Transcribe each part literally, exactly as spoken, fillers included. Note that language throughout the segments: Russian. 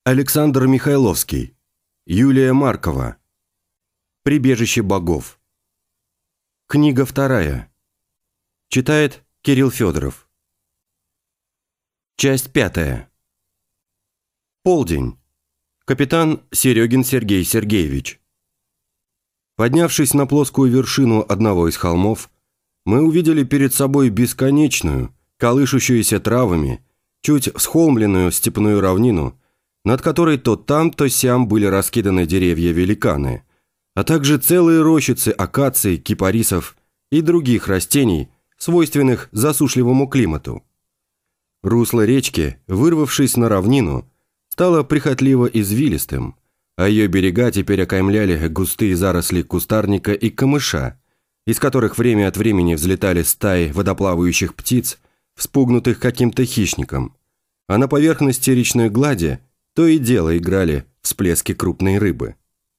Александр Михайловский. Юлия Маркова. Прибежище богов. Книга вторая. Читает Кирилл Федоров. Часть пятая. Полдень. Капитан Серегин Сергей Сергеевич. Поднявшись на плоскую вершину одного из холмов, мы увидели перед собой бесконечную, колышущуюся травами, чуть всхолмленную степную равнину, над которой то там, то сям были раскиданы деревья-великаны, а также целые рощицы акаций, кипарисов и других растений, свойственных засушливому климату. Русло речки, вырвавшись на равнину, стало прихотливо извилистым, а ее берега теперь окаймляли густые заросли кустарника и камыша, из которых время от времени взлетали стаи водоплавающих птиц, вспугнутых каким-то хищником, а на поверхности речной глади то и дело играли всплески крупной рыбы.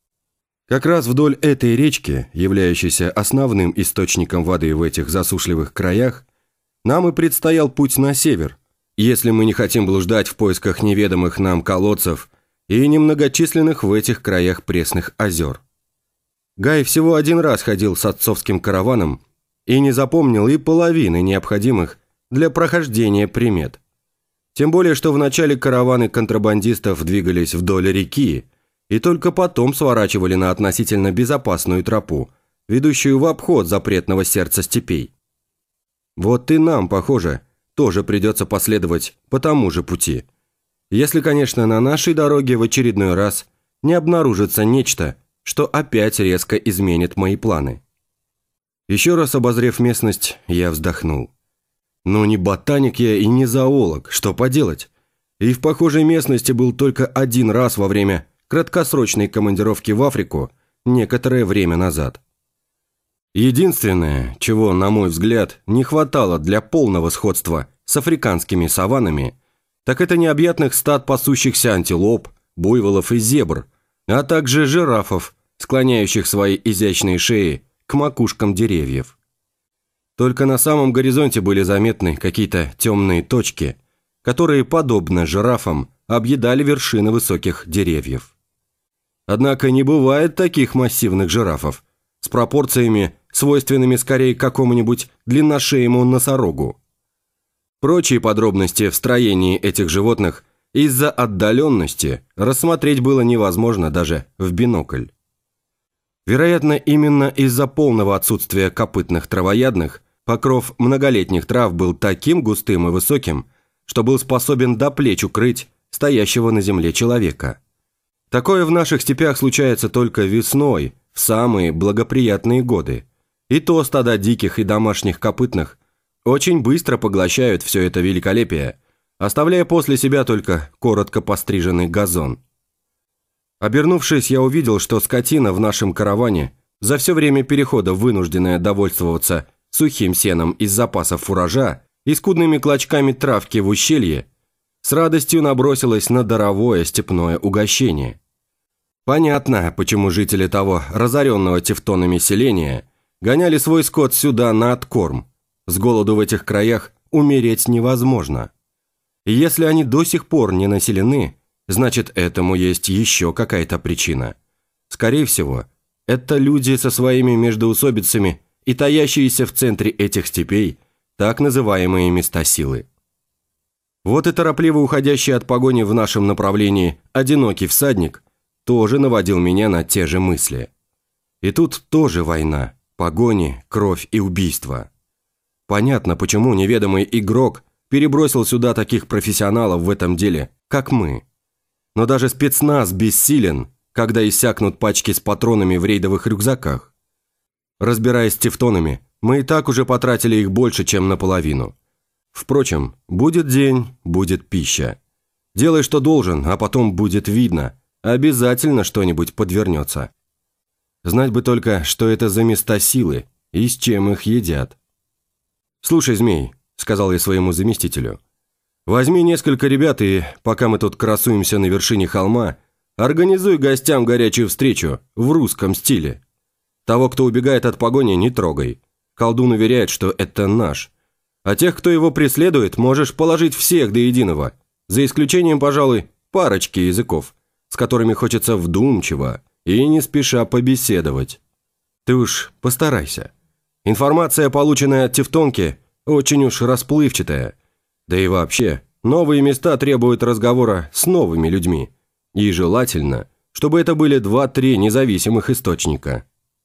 Как раз вдоль этой речки, являющейся основным источником воды в этих засушливых краях, нам и предстоял путь на север, если мы не хотим блуждать в поисках неведомых нам колодцев и немногочисленных в этих краях пресных озер. Гай всего один раз ходил с отцовским караваном и не запомнил и половины необходимых для прохождения примет. Тем более, что вначале караваны контрабандистов двигались вдоль реки и только потом сворачивали на относительно безопасную тропу, ведущую в обход запретного сердца степей. Вот и нам, похоже, тоже придется последовать по тому же пути, если, конечно, на нашей дороге в очередной раз не обнаружится нечто, что опять резко изменит мои планы. Еще раз обозрев местность, я вздохнул. Но не ботаник я и не зоолог, что поделать. И в похожей местности был только один раз во время краткосрочной командировки в Африку некоторое время назад. Единственное, чего, на мой взгляд, не хватало для полного сходства с африканскими саваннами, так это необъятных стад пасущихся антилоп, буйволов и зебр, а также жирафов, склоняющих свои изящные шеи к макушкам деревьев. Только на самом горизонте были заметны какие-то темные точки, которые, подобно жирафам, объедали вершины высоких деревьев. Однако не бывает таких массивных жирафов, с пропорциями, свойственными скорее какому-нибудь длинношеему носорогу. Прочие подробности в строении этих животных из-за отдаленности рассмотреть было невозможно даже в бинокль. Вероятно, именно из-за полного отсутствия копытных травоядных покров многолетних трав был таким густым и высоким, что был способен до плеч укрыть стоящего на земле человека. Такое в наших степях случается только весной, в самые благоприятные годы. И то стада диких и домашних копытных очень быстро поглощают все это великолепие, оставляя после себя только коротко постриженный газон. Обернувшись, я увидел, что скотина в нашем караване, за все время перехода вынужденная довольствоваться сухим сеном из запасов фуража и скудными клочками травки в ущелье, с радостью набросилась на даровое степное угощение. Понятно, почему жители того разоренного тевтонами селения гоняли свой скот сюда на откорм. С голоду в этих краях умереть невозможно. И если они до сих пор не населены, значит, этому есть еще какая-то причина. Скорее всего, это люди со своими междоусобицами и таящиеся в центре этих степей так называемые места силы. Вот и торопливо уходящий от погони в нашем направлении одинокий всадник тоже наводил меня на те же мысли. И тут тоже война, погони, кровь и убийство. Понятно, почему неведомый игрок перебросил сюда таких профессионалов в этом деле, как мы. Но даже спецназ бессилен, когда иссякнут пачки с патронами в рейдовых рюкзаках. Разбираясь с тевтонами, мы и так уже потратили их больше, чем наполовину. Впрочем, будет день, будет пища. Делай, что должен, а потом будет видно. Обязательно что-нибудь подвернется. Знать бы только, что это за места силы и с чем их едят. «Слушай, Змей», — сказал я своему заместителю, — «возьми несколько ребят и, пока мы тут красуемся на вершине холма, организуй гостям горячую встречу в русском стиле. Того, кто убегает от погони, не трогай. Колдун уверяет, что это наш. А тех, кто его преследует, можешь положить всех до единого, за исключением, пожалуй, парочки языков, с которыми хочется вдумчиво и не спеша побеседовать. Ты уж постарайся. Информация, полученная от Тевтонки, очень уж расплывчатая. Да и вообще, новые места требуют разговора с новыми людьми. И желательно, чтобы это были два-три независимых источника.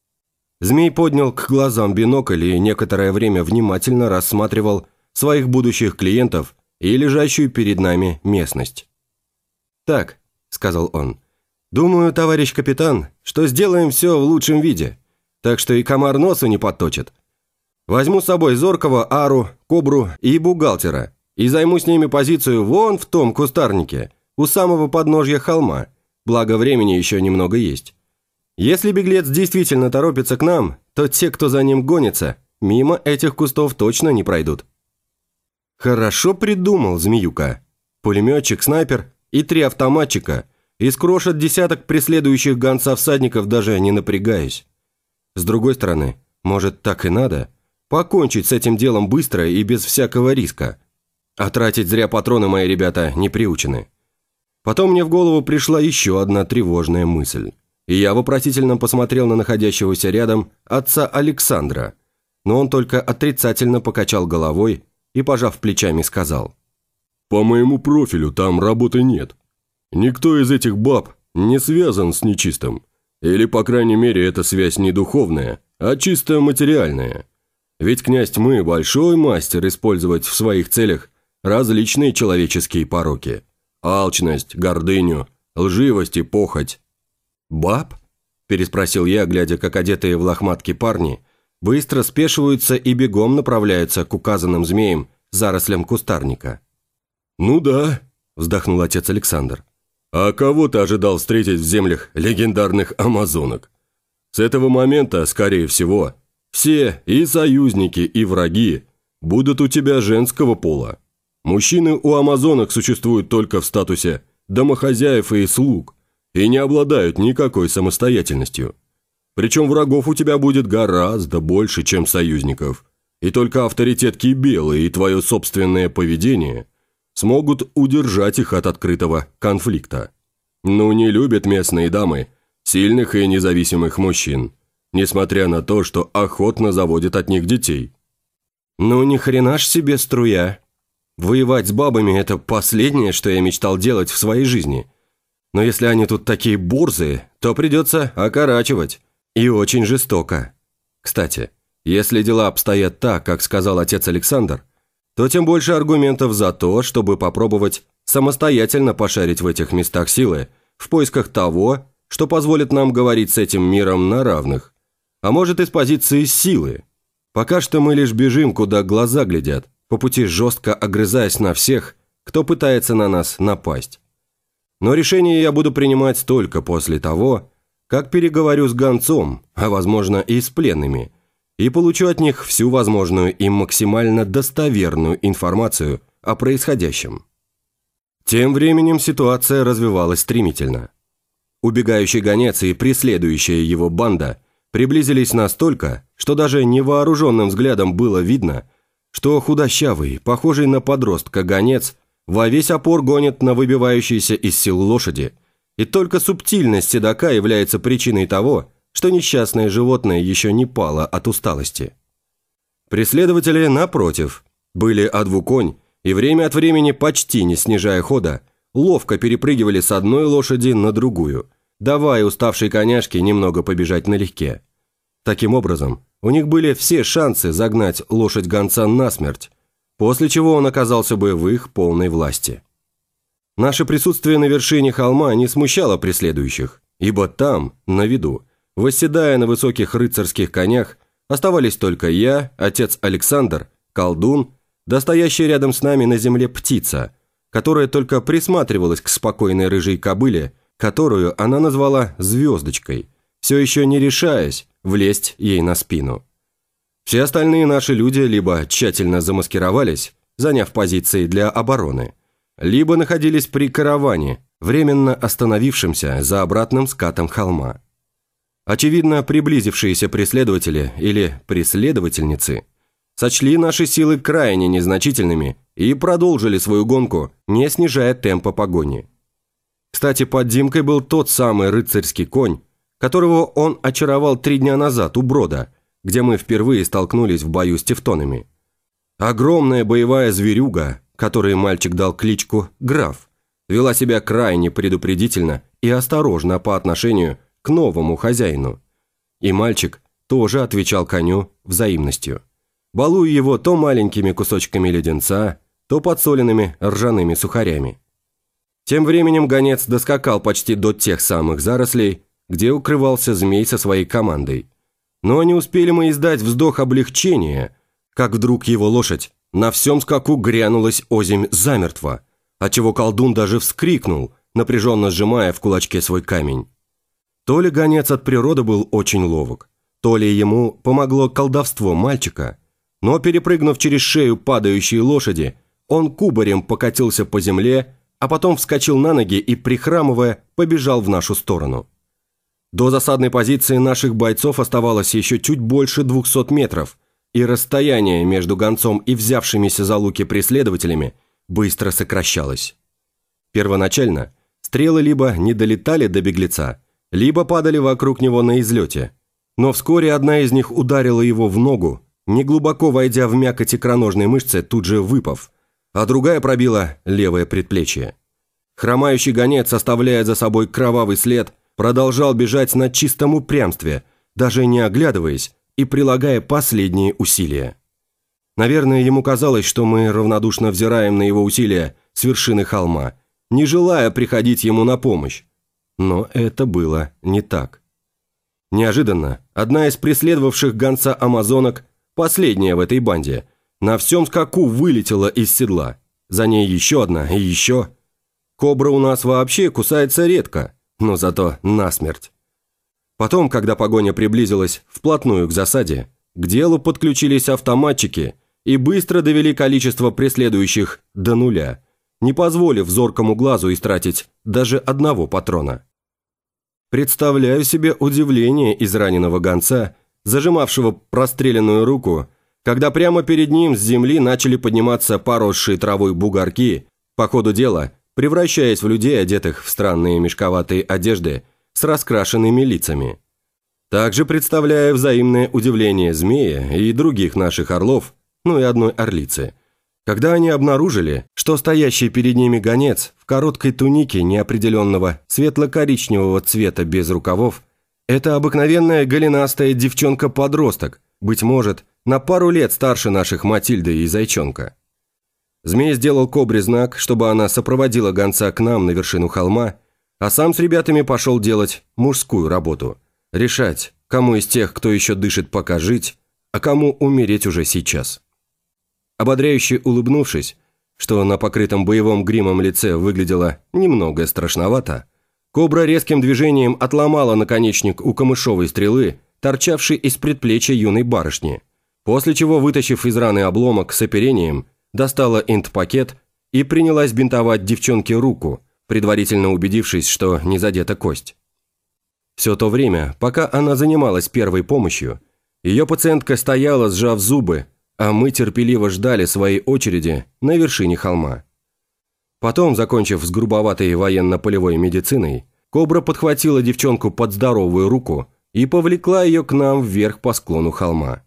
Змей поднял к глазам бинокль и некоторое время внимательно рассматривал своих будущих клиентов и лежащую перед нами местность. «Так», — сказал он, — «думаю, товарищ капитан, что сделаем все в лучшем виде, так что и комар носу не подточит. Возьму с собой Зоркого, Ару, Кобру и бухгалтера и займу с ними позицию вон в том кустарнике, у самого подножья холма, благо времени еще немного есть. Если беглец действительно торопится к нам, то те, кто за ним гонится, мимо этих кустов точно не пройдут». Хорошо придумал Змеюка. Пулеметчик, снайпер и три автоматчика искрошат десяток преследующих гонца всадников, даже не напрягаясь. С другой стороны, может, так и надо? Покончить с этим делом быстро и без всякого риска. А тратить зря патроны мои ребята не приучены. Потом мне в голову пришла еще одна тревожная мысль. И я вопросительно посмотрел на находящегося рядом отца Александра, но он только отрицательно покачал головой и, пожав плечами, сказал: «По моему профилю там работы нет. Никто из этих баб не связан с нечистым. Или, по крайней мере, эта связь не духовная, а чисто материальная. Ведь князь Тьмы большой мастер использовать в своих целях различные человеческие пороки. Алчность, гордыню, лживость и похоть». «Баб?» – переспросил я, глядя, как одетые в лохматки парни быстро спешиваются и бегом направляются к указанным змеям зарослям кустарника. «Ну да», – вздохнул отец Александр. «А кого ты ожидал встретить в землях легендарных амазонок? С этого момента, скорее всего, все и союзники, и враги будут у тебя женского пола. Мужчины у амазонок существуют только в статусе домохозяев и слуг и не обладают никакой самостоятельностью. Причем врагов у тебя будет гораздо больше, чем союзников, и только авторитет Кибелы и твое собственное поведение смогут удержать их от открытого конфликта. Ну, не любят местные дамы сильных и независимых мужчин, несмотря на то, что охотно заводят от них детей». «Ну, ни хрена ж себе струя. Воевать с бабами – это последнее, что я мечтал делать в своей жизни. Но если они тут такие борзые, то придется окорачивать. И очень жестоко. Кстати, если дела обстоят так, как сказал отец Александр, то тем больше аргументов за то, чтобы попробовать самостоятельно пошарить в этих местах силы в поисках того, что позволит нам говорить с этим миром на равных. А может, из позиции силы. Пока что мы лишь бежим, куда глаза глядят, по пути жестко огрызаясь на всех, кто пытается на нас напасть. Но решение я буду принимать только после того, как переговорю с гонцом, а возможно и с пленными, и получу от них всю возможную и максимально достоверную информацию о происходящем. Тем временем ситуация развивалась стремительно. Убегающий гонец и преследующая его банда приблизились настолько, что даже невооруженным взглядом было видно, что худощавый, похожий на подростка гонец, во весь опор гонит на выбивающиеся из сил лошади, и только субтильность седока является причиной того, что несчастное животное еще не пало от усталости. Преследователи, напротив, были одвуконь и время от времени, почти не снижая хода, ловко перепрыгивали с одной лошади на другую, давая уставшей коняшке немного побежать налегке. Таким образом, у них были все шансы загнать лошадь гонца насмерть, после чего он оказался бы в их полной власти. Наше присутствие на вершине холма не смущало преследующих, ибо там, на виду, восседая на высоких рыцарских конях, оставались только я, отец Александр, колдун, да стоящая рядом с нами на земле птица, которая только присматривалась к спокойной рыжей кобыле, которую она назвала «звездочкой», все еще не решаясь влезть ей на спину. Все остальные наши люди либо тщательно замаскировались, заняв позиции для обороны, либо находились при караване, временно остановившемся за обратным скатом холма. Очевидно, приблизившиеся преследователи или преследовательницы сочли наши силы крайне незначительными и продолжили свою гонку, не снижая темпа погони. Кстати, под Димкой был тот самый рыцарский конь, которого он очаровал три дня назад у Брода, где мы впервые столкнулись в бою с тевтонами. Огромная боевая зверюга, которой мальчик дал кличку «Граф», вела себя крайне предупредительно и осторожно по отношению к новому хозяину. И мальчик тоже отвечал коню взаимностью, балуя его то маленькими кусочками леденца, то подсоленными ржаными сухарями. Тем временем гонец доскакал почти до тех самых зарослей, где укрывался змей со своей командой. Но не успели мы издать вздох облегчения, как вдруг его лошадь на всем скаку грянулась озимь замертво, отчего колдун даже вскрикнул, напряженно сжимая в кулачке свой камень. То ли гонец от природы был очень ловок, то ли ему помогло колдовство мальчика, но, перепрыгнув через шею падающей лошади, он кубарем покатился по земле, а потом вскочил на ноги и, прихрамывая, побежал в нашу сторону. До засадной позиции наших бойцов оставалось еще чуть больше двухсот метров, и расстояние между гонцом и взявшимися за луки преследователями быстро сокращалось. Первоначально стрелы либо не долетали до беглеца, либо падали вокруг него на излете, но вскоре одна из них ударила его в ногу, неглубоко войдя в мякоть икроножной мышцы, тут же выпав, а другая пробила левое предплечье. Хромающий гонец, оставляя за собой кровавый след, продолжал бежать на чистом упрямстве, даже не оглядываясь и прилагая последние усилия. Наверное, ему казалось, что мы равнодушно взираем на его усилия с вершины холма, не желая приходить ему на помощь. Но это было не так. Неожиданно одна из преследовавших гонца амазонок, последняя в этой банде, на всем скаку вылетела из седла. За ней еще одна и еще. Кобра у нас вообще кусается редко, но зато насмерть. Потом, когда погоня приблизилась вплотную к засаде, к делу подключились автоматчики и быстро довели количество преследующих до нуля, не позволив зоркому глазу истратить даже одного патрона. Представляю себе удивление израненного гонца, зажимавшего простреленную руку, когда прямо перед ним с земли начали подниматься поросшие травой бугорки, по ходу дела превращаясь в людей, одетых в странные мешковатые одежды с раскрашенными лицами. Также представляю взаимное удивление змея и других наших орлов, ну и одной орлицы, когда они обнаружили, что стоящий перед ними гонец в короткой тунике неопределенного светло-коричневого цвета без рукавов – это обыкновенная голенастая девчонка-подросток, быть может, на пару лет старше наших Матильды и Зайчонка. Змей сделал кобре знак, чтобы она сопроводила гонца к нам на вершину холма, а сам с ребятами пошел делать мужскую работу – решать, кому из тех, кто еще дышит, пока жить, а кому умереть уже сейчас. Ободряюще улыбнувшись, что на покрытом боевым гримом лице выглядело немного страшновато, кобра резким движением отломала наконечник у камышовой стрелы, торчавшей из предплечья юной барышни, после чего, вытащив из раны обломок с оперением, достала инт-пакет и принялась бинтовать девчонке руку, предварительно убедившись, что не задета кость. Все то время, пока она занималась первой помощью, ее пациентка стояла, сжав зубы, а мы терпеливо ждали своей очереди на вершине холма. Потом, закончив с грубоватой военно-полевой медициной, кобра подхватила девчонку под здоровую руку и повлекла ее к нам вверх по склону холма.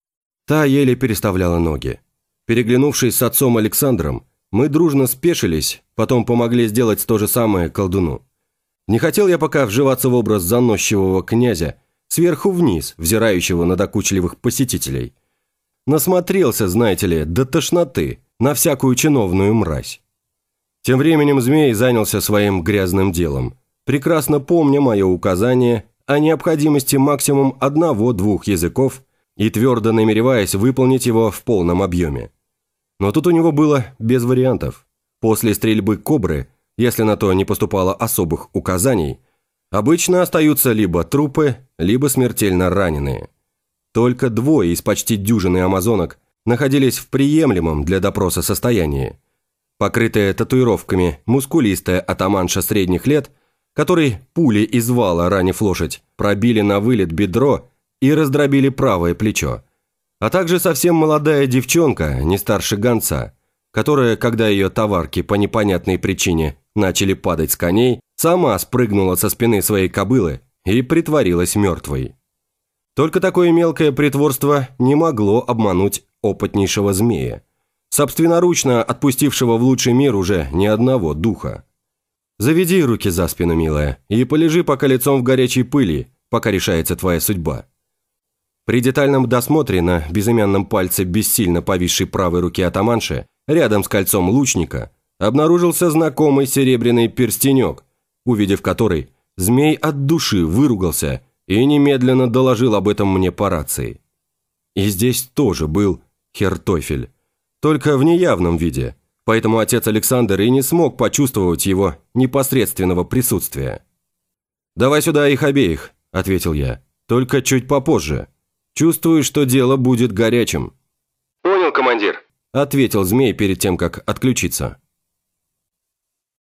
Та еле переставляла ноги. Переглянувшись с отцом Александром, мы дружно спешились, потом помогли сделать то же самое колдуну. Не хотел я пока вживаться в образ заносчивого князя, сверху вниз, взирающего на докучливых посетителей. Насмотрелся, знаете ли, до тошноты на всякую чиновную мразь. Тем временем змей занялся своим грязным делом, прекрасно помня мое указание о необходимости максимум одного-двух языков и твердо намереваясь выполнить его в полном объеме. Но тут у него было без вариантов. После стрельбы кобры, если на то не поступало особых указаний, обычно остаются либо трупы, либо смертельно раненые. Только двое из почти дюжины амазонок находились в приемлемом для допроса состоянии. Покрытая татуировками мускулистая атаманша средних лет, которой пули из вала, ранив лошадь, пробили на вылет бедро и раздробили правое плечо, а также совсем молодая девчонка, не старше гонца, которая, когда ее товарки по непонятной причине начали падать с коней, сама спрыгнула со спины своей кобылы и притворилась мертвой. Только такое мелкое притворство не могло обмануть опытнейшего змея, собственноручно отпустившего в лучший мир уже ни одного духа. Заведи руки за спину, милая, и полежи пока лицом в горячей пыли, пока решается твоя судьба. При детальном досмотре на безымянном пальце бессильно повисшей правой руки атаманши, рядом с кольцом лучника, обнаружился знакомый серебряный перстенек, увидев который, змей от души выругался и немедленно доложил об этом мне по рации. И здесь тоже был Хертофель, только в неявном виде, поэтому отец Александр и не смог почувствовать его непосредственного присутствия. «Давай сюда их обеих», – ответил я, – «только чуть попозже. Чувствую, что дело будет горячим». «Понял, командир», – ответил змей перед тем, как отключиться.